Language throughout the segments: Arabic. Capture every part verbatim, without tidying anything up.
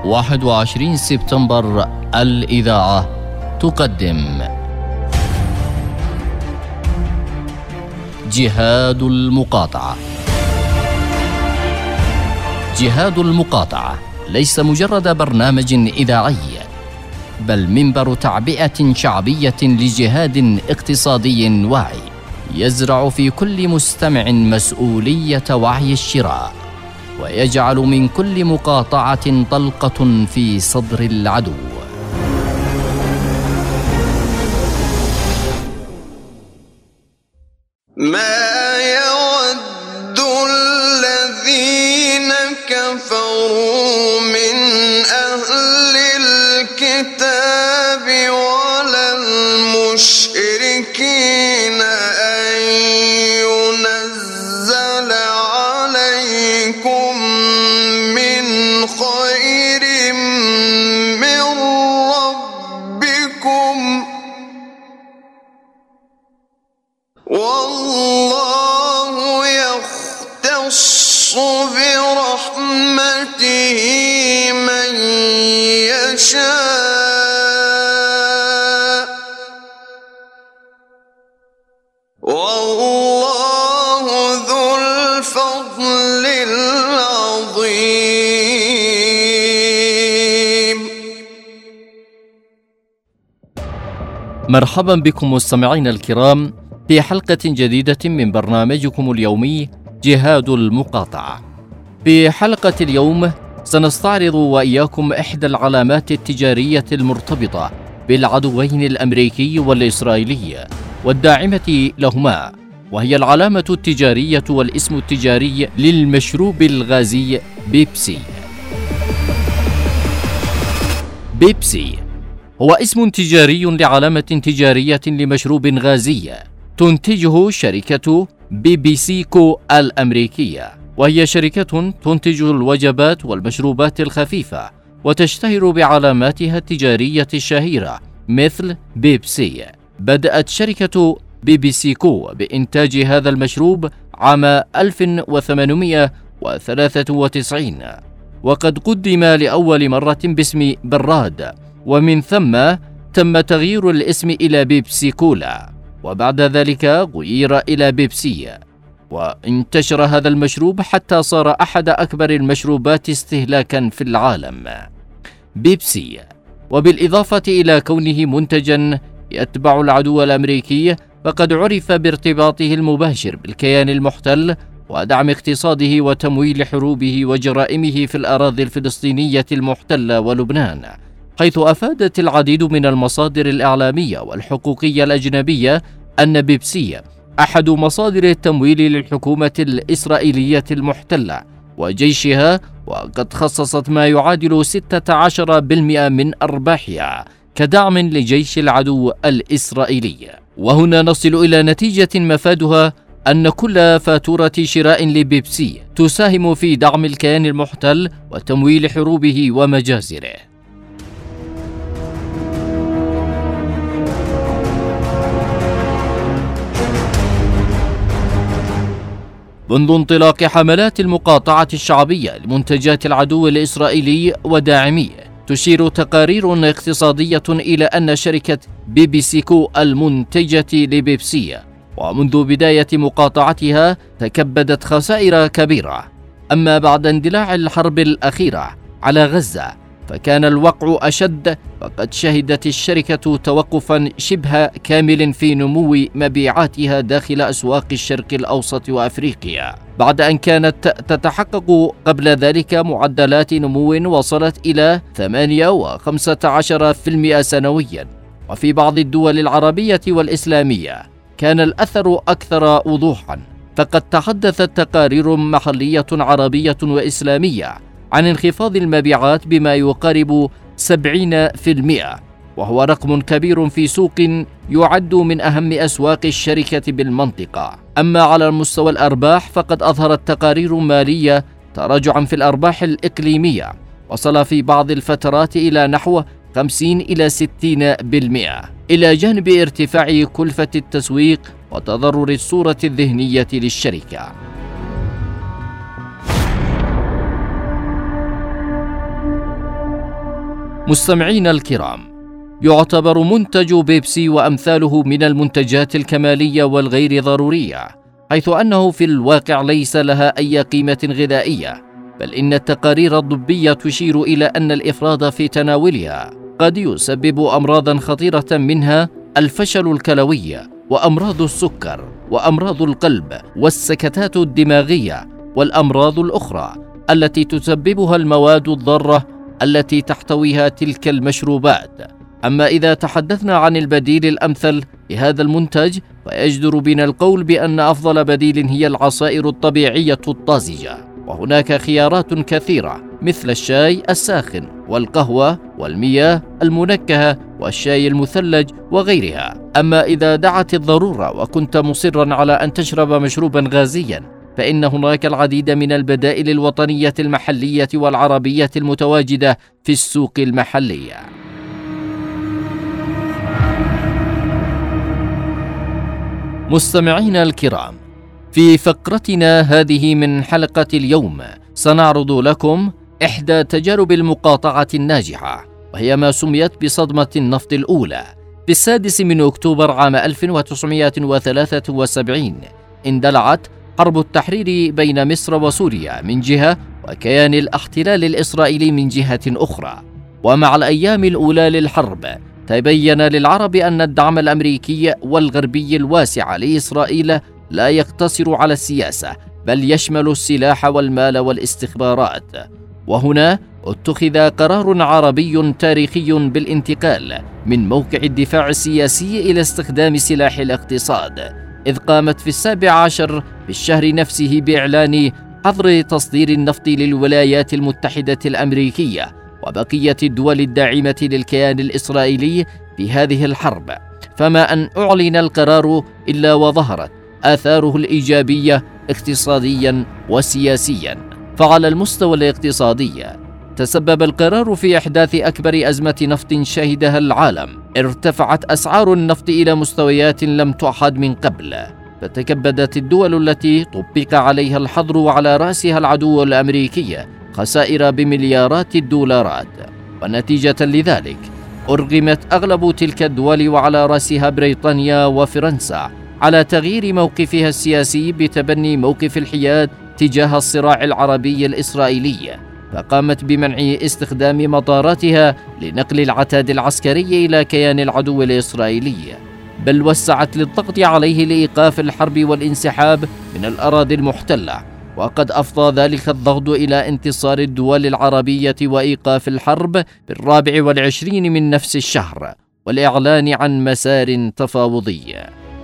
واحد وعشرين سبتمبر الإذاعة تقدم جهاد المقاطعة. جهاد المقاطعة ليس مجرد برنامج إذاعي، بل منبر تعبئة شعبية لجهاد اقتصادي واعي يزرع في كل مستمع مسؤولية وعي الشراء، ويجعل من كل مقاطعة طلقة في صدر العدو. ما يود الذين كفروا من أهل الكتاب ولا المشركين أن ينزل عليكم من خير من ربكم، والله يختص برحمته من يشاء، والله ذو الفضل العظيم. مرحبا بكم مستمعينا الكرام في حلقة جديدة من برنامجكم اليومي جهاد المقاطعة. في حلقة اليوم سنستعرض وإياكم إحدى العلامات التجارية المرتبطة بالعدوين الأمريكي والإسرائيلي والداعمة لهما، وهي العلامة التجارية والاسم التجاري للمشروب الغازي بيبسي. بيبسي هو اسم تجاري لعلامة تجارية لمشروب غازي تنتجه شركة بيبسيكو الأمريكية، وهي شركة تنتج الوجبات والمشروبات الخفيفة وتشتهر بعلاماتها التجارية الشهيرة مثل بيبسي. بدأت شركة بيبسيكو بإنتاج هذا المشروب عام ألف وثمانمائة وثلاثة وتسعين، وقد قدم لأول مرة باسم براد، ومن ثم تم تغيير الاسم إلى بيبسي كولا، وبعد ذلك غير إلى بيبسي، وانتشر هذا المشروب حتى صار أحد أكبر المشروبات استهلاكا في العالم. بيبسي، وبالإضافة إلى كونه منتجا يتبع العدو الأمريكي، فقد عرف بارتباطه المباشر بالكيان المحتل ودعم اقتصاده وتمويل حروبه وجرائمه في الأراضي الفلسطينية المحتلة ولبنان، حيث أفادت العديد من المصادر الإعلامية والحقوقية الأجنبية أن بيبسي أحد مصادر التمويل للحكومة الإسرائيلية المحتلة وجيشها، وقد خصصت ما يعادل ستة عشر بالمئة من أرباحها كدعم لجيش العدو الإسرائيلي. وهنا نصل إلى نتيجة مفادها أن كل فاتورة شراء لبيبسي تساهم في دعم الكيان المحتل وتمويل حروبه ومجازره. منذ انطلاق حملات المقاطعة الشعبية لمنتجات العدو الإسرائيلي وداعميه، تشير تقارير اقتصادية إلى أن شركة بيبسيكو المنتجة لبيبسي ومنذ بداية مقاطعتها تكبدت خسائر كبيرة. أما بعد اندلاع الحرب الأخيرة على غزة فكان الوقع أشد، فقد شهدت الشركة توقفا شبه كامل في نمو مبيعاتها داخل أسواق الشرق الأوسط وأفريقيا، بعد أن كانت تتحقق قبل ذلك معدلات نمو وصلت إلى ثمانية وخمسة عشر بالمئة سنويا. وفي بعض الدول العربية والإسلامية كان الأثر أكثر وضوحا، فقد تحدثت تقارير محلية عربية وإسلامية عن انخفاض المبيعات بما يقارب سبعين بالمئة، وهو رقم كبير في سوق يعد من أهم أسواق الشركة بالمنطقة. أما على المستوى الأرباح فقد أظهرت تقارير مالية تراجعا في الأرباح الإقليمية وصل في بعض الفترات إلى نحو خمسين إلى ستين بالمئة، إلى جانب ارتفاع كلفة التسويق وتضرر الصورة الذهنية للشركة. مستمعينا الكرام، يعتبر منتج بيبسي وأمثاله من المنتجات الكمالية والغير ضرورية، حيث أنه في الواقع ليس لها أي قيمة غذائية، بل إن التقارير الطبية تشير إلى أن الإفراط في تناولها قد يسبب أمراضا خطيرة، منها الفشل الكلوي وأمراض السكر وأمراض القلب والسكتات الدماغية والأمراض الأخرى التي تسببها المواد الضارة التي تحتويها تلك المشروبات. أما إذا تحدثنا عن البديل الأمثل لهذا المنتج، فيجدر بنا القول بأن أفضل بديل هي العصائر الطبيعية الطازجة، وهناك خيارات كثيرة مثل الشاي الساخن والقهوة والمياه المنكهة والشاي المثلج وغيرها. أما إذا دعت الضرورة وكنت مصرا على أن تشرب مشروبا غازيا، فإن هناك العديد من البدائل الوطنية المحلية والعربية المتواجدة في السوق المحلية. مستمعينا الكرام، في فقرتنا هذه من حلقة اليوم سنعرض لكم إحدى تجارب المقاطعة الناجحة، وهي ما سميت بصدمة النفط الأولى. في السادس من أكتوبر عام ألف وتسعمائة وثلاثة وسبعين اندلعت حرب التحرير بين مصر وسوريا من جهة، وكيان الاحتلال الإسرائيلي من جهة أخرى. ومع الأيام الأولى للحرب تبين للعرب أن الدعم الأمريكي والغربي الواسع لإسرائيل لا يقتصر على السياسة، بل يشمل السلاح والمال والاستخبارات. وهنا اتخذ قرار عربي تاريخي بالانتقال من موقع الدفاع السياسي إلى استخدام سلاح الاقتصاد، إذ قامت في السابع عشر بالشهر نفسه بإعلان حظر تصدير النفط للولايات المتحدة الأمريكية وبقية الدول الداعمة للكيان الإسرائيلي في هذه الحرب. فما أن أعلن القرار إلا وظهرت آثاره الإيجابية اقتصاديا وسياسيا. فعلى المستوى الاقتصادي تسبب القرار في إحداث أكبر أزمة نفط شهدها العالم. ارتفعت أسعار النفط إلى مستويات لم تعهد من قبل، فتكبدت الدول التي طبق عليها الحظر وعلى رأسها العدو الأمريكي خسائر بمليارات الدولارات. ونتيجة لذلك أرغمت أغلب تلك الدول وعلى رأسها بريطانيا وفرنسا على تغيير موقفها السياسي بتبني موقف الحياد تجاه الصراع العربي الإسرائيلي، فقامت بمنع استخدام مطاراتها لنقل العتاد العسكري إلى كيان العدو الإسرائيلي، بل وسعت للضغط عليه لإيقاف الحرب والانسحاب من الأراضي المحتلة. وقد أفضى ذلك الضغط إلى انتصار الدول العربية وإيقاف الحرب بالرابع والعشرين من نفس الشهر والإعلان عن مسار تفاوضي.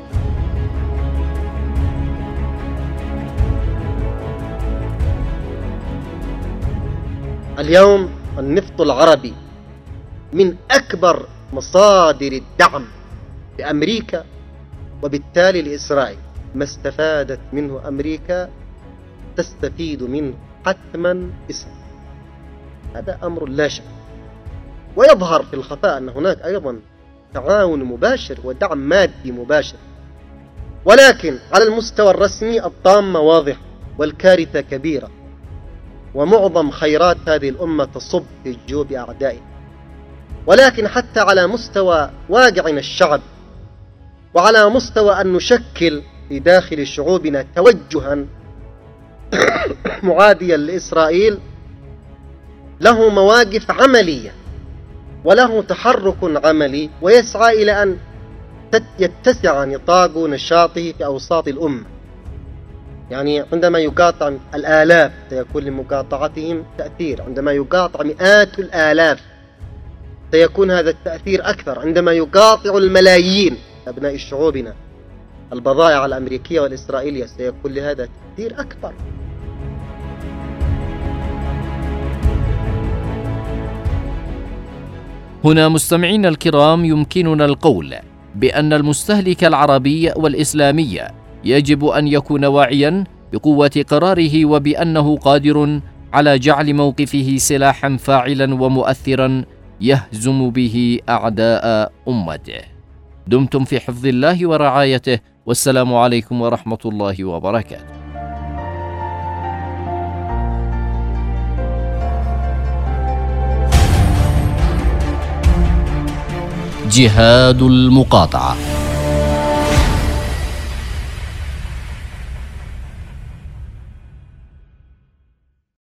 اليوم النفط العربي من أكبر مصادر الدعم لأمريكا وبالتالي لإسرائيل. ما استفادت منه أمريكا تستفيد منه حتما إسرائيل، هذا أمر لا شك. ويظهر في الخفاء أن هناك أيضا تعاون مباشر ودعم مادي مباشر، ولكن على المستوى الرسمي الطامة واضحة والكارثة كبيرة، ومعظم خيرات هذه الأمة تصب في جيوب أعدائها. ولكن حتى على مستوى واقعنا الشعب، وعلى مستوى أن نشكل في داخل شعوبنا توجها معاديا لإسرائيل، له مواقف عملية وله تحرك عملي، ويسعى إلى أن يتسع نطاق نشاطه في أوساط الأمة. يعني عندما يقاطع الآلاف سيكون لمقاطعتهم تأثير، عندما يقاطع مئات الآلاف سيكون هذا التأثير أكثر، عندما يقاطع الملايين أبناء شعوبنا البضائع الأمريكية والإسرائيلية سيكون لهذا تأثير أكبر. هنا مستمعينا الكرام يمكننا القول بأن المستهلك العربي والإسلامي يجب أن يكون واعيا بقوة قراره، وبأنه قادر على جعل موقفه سلاحا فاعلا ومؤثرا يهزم به أعداء أمته. دمتم في حفظ الله ورعايته، والسلام عليكم ورحمة الله وبركاته. جهاد المقاطعة.